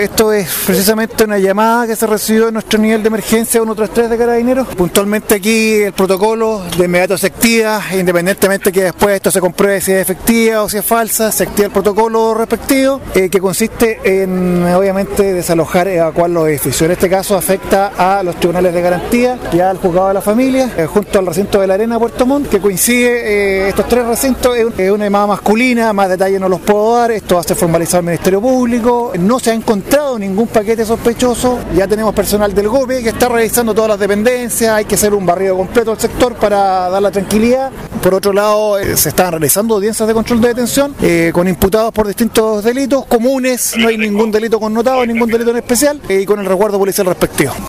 Esto es precisamente una llamada que se recibió en nuestro nivel de emergencia 133 de Carabineros. Puntualmente aquí el protocolo de inmediato se activa, independientemente que después esto se compruebe si es efectiva o si es falsa, se activa el protocolo respectivo, que consiste en obviamente desalojar y evacuar los edificios. En este caso afecta a los tribunales de garantía y al juzgado de la familia, junto al recinto de la Arena Puerto Montt, que coincide estos tres recintos. Es una llamada masculina, más detalles no los puedo dar, esto va a ser formalizado al Ministerio Público. No se ha encontrado ningún paquete sospechoso, ya tenemos personal del GOPE que está revisando todas las dependencias, hay que hacer un barrido completo del sector para dar la tranquilidad. Por otro lado, se están realizando audiencias de control de detención con imputados por distintos delitos comunes, no hay ningún delito connotado, ningún delito en especial, y con el resguardo policial respectivo.